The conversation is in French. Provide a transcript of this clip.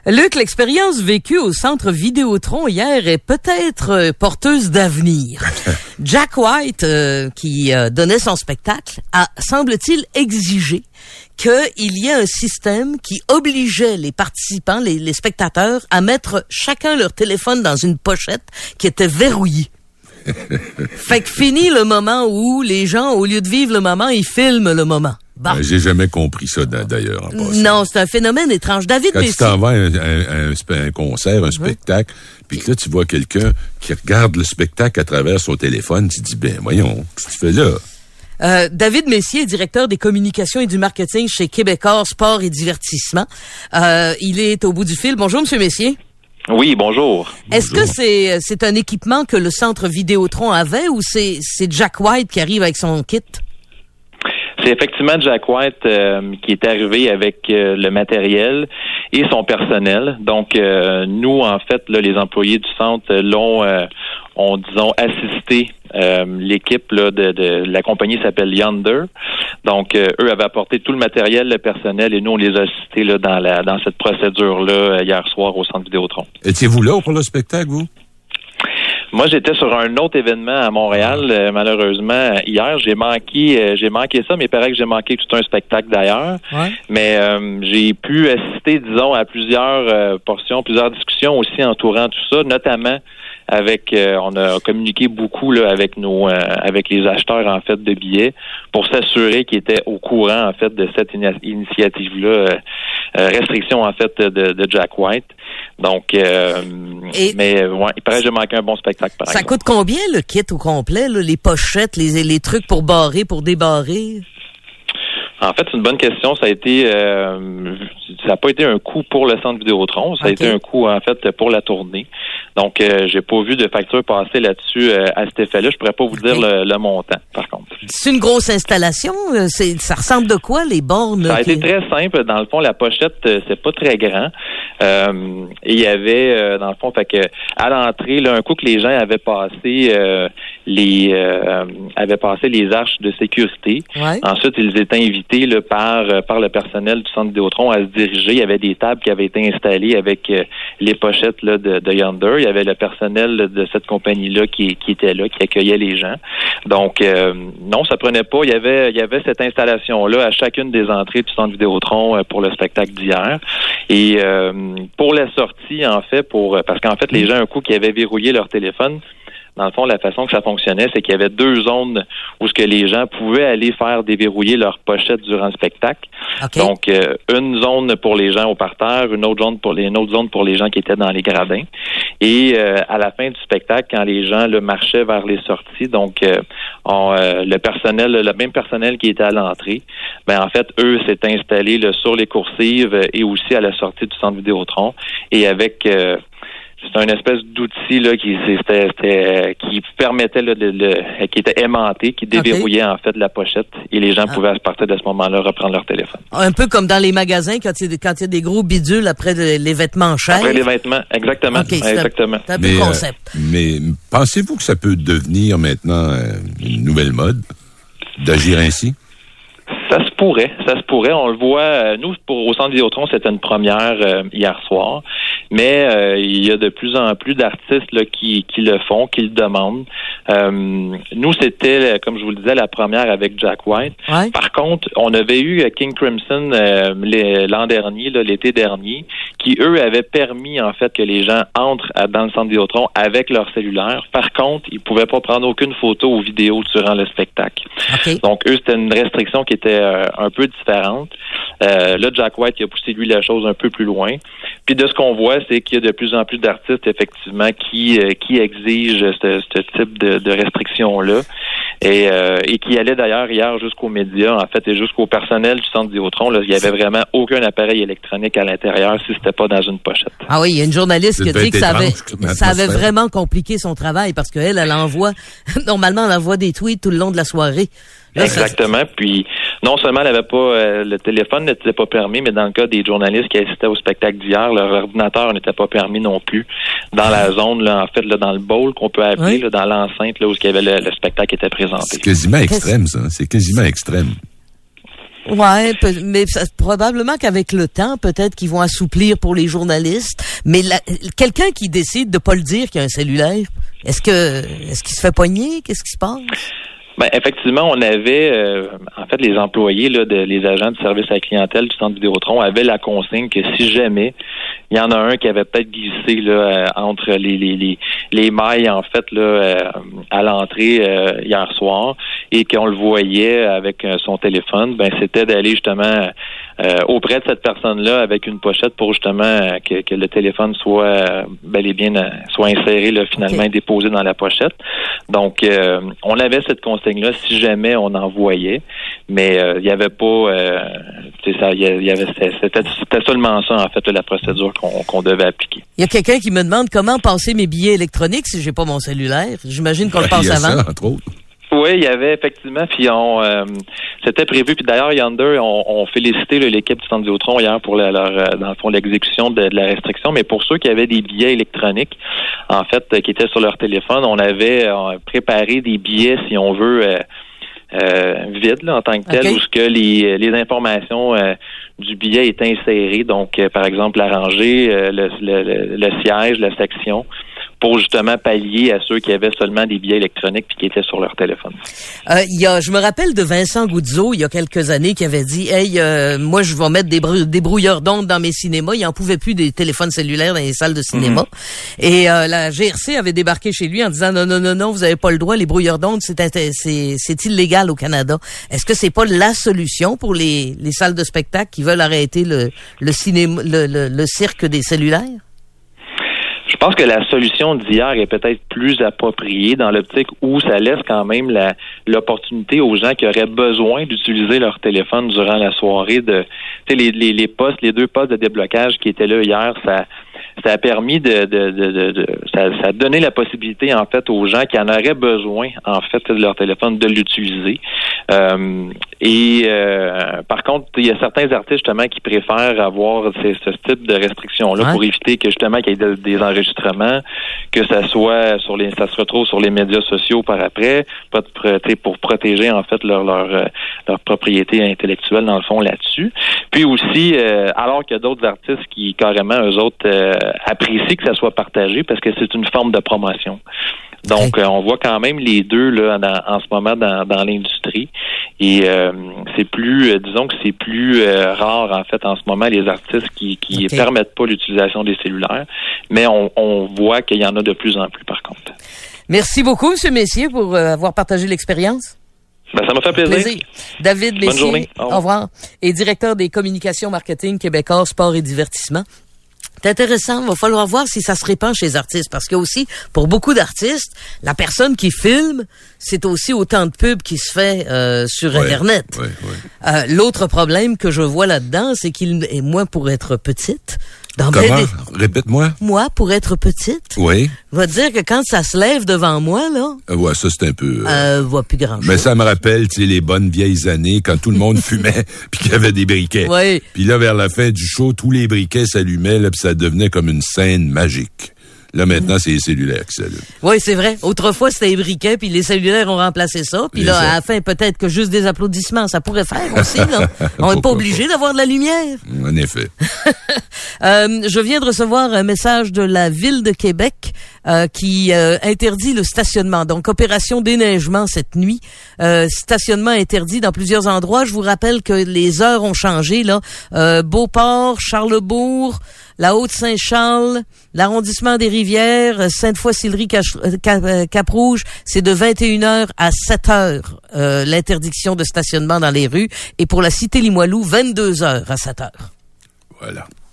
Luc, l'expérience vécue au centre Vidéotron hier est peut-être porteuse d'avenir. Jack White, qui donnait son spectacle, a, semble-t-il, exigé qu'il y ait un système qui obligeait les participants, les spectateurs, à mettre chacun leur téléphone dans une pochette qui était verrouillée. Fait que fini le moment où les gens, au lieu de vivre le moment, ils filment le moment. Bon. J'ai jamais compris ça d'ailleurs. En passant. Non, c'est un phénomène étrange. David Quand Messier. tu t'en vas à un concert, un spectacle, puis que là, tu vois quelqu'un qui regarde le spectacle à travers son téléphone, tu te dis, ben voyons, qu'est-ce que tu fais là? David Messier, directeur des communications et du marketing chez Québecor Sport et Divertissement. Il est au bout du fil. Bonjour, Monsieur Messier. Oui, bonjour. Est-ce que c'est un équipement que le centre Vidéotron avait ou c'est Jack White qui arrive avec son kit? C'est effectivement Jack White qui est arrivé avec le matériel et son personnel. Donc, nous, en fait, là, les employés du centre ont, disons, assisté l'équipe là, de la compagnie s'appelle Yonder. Donc, eux avaient apporté tout le matériel, le personnel, et nous, on les a assistés là, dans cette procédure-là hier soir au centre Vidéotron. Étiez-vous là pour le spectacle, vous? Moi, j'étais sur un autre événement à Montréal, malheureusement. Hier, j'ai manqué ça, mais il paraît que j'ai manqué tout un spectacle d'ailleurs. Ouais. Mais j'ai pu assister, disons, à plusieurs portions, plusieurs discussions aussi entourant tout ça, notamment avec on a communiqué beaucoup là avec avec les acheteurs en fait de billets pour s'assurer qu'ils étaient au courant en fait de cette initiative-là, restriction en fait de Jack White. Donc mais ouais, il paraît que j'ai manqué un bon spectacle par exemple. Ça coûte combien le kit au complet, là, les pochettes, les trucs pour barrer, pour débarrer? En fait, c'est une bonne question. Ça a été, ça n'a pas été un coût pour le centre Vidéotron. Ça a été un coût, en fait, pour la tournée. Donc, j'ai pas vu de facture passer là-dessus à cet effet-là. Je pourrais pas vous dire le montant, par contre. C'est une grosse installation. Ça ressemble de quoi, les bornes? Ça a été très simple. Dans le fond, la pochette, c'est pas très grand. Et il y avait, dans le fond, fait que à l'entrée, là, un coup que les gens avaient passé les arches de sécurité. Ouais. Ensuite, ils étaient invités là, par le personnel du centre Vidéotron à se diriger. Il y avait des tables qui avaient été installées avec les pochettes là, de Yonder. Il y avait le personnel de cette compagnie-là qui était là, qui accueillait les gens. Donc, non, ça prenait pas. Il y avait cette installation-là à chacune des entrées du centre Vidéotron pour le spectacle d'hier. Et pour la sortie, en fait, parce qu'en fait, les gens, un coup qui avaient verrouillé leur téléphone, dans le fond, la façon que ça fonctionnait, c'est qu'il y avait 2 zones où ce que les gens pouvaient aller faire déverrouiller leur pochette durant le spectacle. Okay. Donc, une zone pour les gens au parterre, une autre zone pour les gens qui étaient dans les gradins. Et à la fin du spectacle, quand les gens marchaient vers les sorties, donc le même personnel qui était à l'entrée, ben en fait, eux s'étaient installés sur les coursives et aussi à la sortie du centre Vidéotron. Et avec c'est une espèce d'outil là qui permettait qui était aimanté, qui déverrouillait en fait la pochette et les gens pouvaient à partir de ce moment-là reprendre leur téléphone. Un peu comme dans les magasins quand il y a des gros bidules après les vêtements chers. Après les vêtements, exactement. Okay, exactement. C'est un peu le concept. Mais pensez-vous que ça peut devenir maintenant une nouvelle mode d'agir ainsi? Ça se pourrait. On le voit, nous, au centre Vidéotron, c'était une première hier soir. Mais il y a de plus en plus d'artistes là, qui le font, qui le demandent. Nous, c'était, comme je vous le disais, la première avec Jack White. Ouais. Par contre, on avait eu King Crimson l'an dernier, là, l'été dernier, qui, eux, avaient permis, en fait, que les gens entrent dans le centre Vidéotron avec leur cellulaire. Par contre, ils pouvaient pas prendre aucune photo ou vidéo durant le spectacle. Okay. Donc, eux, c'était une restriction qui était un peu différente. Là, Jack White il a poussé, lui, la chose un peu plus loin. Puis de ce qu'on voit, c'est qu'il y a de plus en plus d'artistes, effectivement, qui exigent ce type de restrictions-là. Et qui allaient d'ailleurs hier jusqu'aux médias, en fait, et jusqu'au personnel du centre Vidéotron. Là, il n'y avait vraiment aucun appareil électronique à l'intérieur si c'était pas dans une pochette. Ah oui, il y a une journaliste qui a dit que ça avait vraiment compliqué son travail parce qu'elle envoie, normalement, elle envoie des tweets tout le long de la soirée. Là, exactement. Puis, non seulement elle n'avait pas, le téléphone n'était pas permis, mais dans le cas des journalistes qui assistaient au spectacle d'hier, leur ordinateur n'était pas permis non plus. Dans la zone, là, en fait, là, dans le bowl qu'on peut appeler, là, dans l'enceinte, là, où il y avait le spectacle qui était présenté. C'est quasiment extrême, ça. C'est quasiment extrême. Ouais, mais probablement qu'avec le temps, peut-être qu'ils vont assouplir pour les journalistes. Mais quelqu'un qui décide de pas le dire qu'il y a un cellulaire, est-ce qu'il se fait pogner? Qu'est-ce qui se passe? Ben, effectivement, on avait, en fait, les employés, là, les agents de service à la clientèle du centre Vidéotron avaient la consigne que si jamais il y en a un qui avait peut-être glissé là entre les mailles, en fait, là, à l'entrée hier soir, et qu'on le voyait avec son téléphone, ben c'était d'aller justement auprès de cette personne-là avec une pochette pour justement que le téléphone soit bel et bien soit inséré là, finalement et déposé dans la pochette. Donc on avait cette consigne-là si jamais on en voyait, mais il y avait pas c'est ça, c'était seulement ça en fait la procédure qu'on devait appliquer. Il y a quelqu'un qui me demande comment passer mes billets électroniques si j'ai pas mon cellulaire. J'imagine qu'on le passe avant. Ça, entre autres. Oui, il y avait effectivement, puis c'était prévu, puis d'ailleurs Yonder on félicitait l'équipe du centre Vidéotron hier pour dans le fond l'exécution de la restriction, mais pour ceux qui avaient des billets électroniques, en fait, qui étaient sur leur téléphone, on avait préparé des billets, si on veut, vides là, en tant que tel, où ce que les informations du billet étaient insérées, donc par exemple la rangée, le siège, la section, pour justement pallier à ceux qui avaient seulement des billets électroniques puis qui étaient sur leur téléphone. Je me rappelle de Vincent Goudzo, il y a quelques années, qui avait dit « Hey, moi, je vais mettre des brouilleurs d'ondes dans mes cinémas. » Il en pouvait plus des téléphones cellulaires dans les salles de cinéma. Et la GRC avait débarqué chez lui en disant « Non, vous avez pas le droit. Les brouilleurs d'ondes, c'est illégal au Canada. » Est-ce que c'est pas la solution pour les salles de spectacle qui veulent arrêter le cinéma, le cirque des cellulaires? Je pense que la solution d'hier est peut-être plus appropriée dans l'optique où ça laisse quand même l'opportunité aux gens qui auraient besoin d'utiliser leur téléphone durant la soirée de, tu sais, les deux postes de déblocage qui étaient là hier, ça a permis ça a donné la possibilité en fait aux gens qui en auraient besoin en fait de leur téléphone de l'utiliser. Par contre, il y a certains artistes justement qui préfèrent avoir ce type de restrictions-là pour éviter que justement qu'il y ait des enregistrements, que ça soit ça se retrouve sur les médias sociaux par après, pour protéger en fait leur propriété intellectuelle dans le fond là-dessus. Puis aussi, alors qu'il y a d'autres artistes qui carrément eux autres apprécient que ça soit partagé parce que c'est une forme de promotion. Donc, on voit quand même les deux là en ce moment dans l'industrie. Et c'est plus, disons que c'est plus rare en fait en ce moment les artistes qui permettent pas l'utilisation des cellulaires, mais on voit qu'il y en a de plus en plus par contre. Merci beaucoup, M. Messier, pour avoir partagé l'expérience. Ben, ça m'a fait plaisir. David Messier, bonne journée. Au revoir. Et directeur des communications marketing Québécois, sport et divertissement. C'est intéressant, il va falloir voir si ça se répand chez les artistes, parce que aussi, pour beaucoup d'artistes, la personne qui filme, c'est aussi autant de pub qui se fait sur Internet. L'autre problème que je vois là-dedans, c'est moi, pour être petite... Répète-moi. Moi, pour être petite, va dire que quand ça se lève devant moi, là... ça, c'est un peu... voit plus grand-chose. Mais ça me rappelle, tu sais, les bonnes vieilles années, quand tout le monde fumait, puis qu'il y avait des briquets. Puis là, vers la fin du show, tous les briquets s'allumaient, là, puis ça devenait comme une scène magique. Là, maintenant, c'est les cellulaires qui s'allument. Oui, c'est vrai. Autrefois, c'était les briquets, puis les cellulaires ont remplacé ça. Puis là, à la fin, peut-être que juste des applaudissements, ça pourrait faire aussi, là. On n'est pas obligé d'avoir de la lumière. En effet. Je viens de recevoir un message de la Ville de Québec qui interdit le stationnement. Donc, opération déneigement cette nuit. Stationnement interdit dans plusieurs endroits. Je vous rappelle que les heures ont changé, là. Beauport, Charlesbourg, la Haute-Saint-Charles, l'arrondissement des Rivières, Sainte-Foy-Sillery, Cap-Rouge, c'est de 21h à 7h l'interdiction de stationnement dans les rues. Et pour la Cité Limoilou, 22h à 7h. Voilà.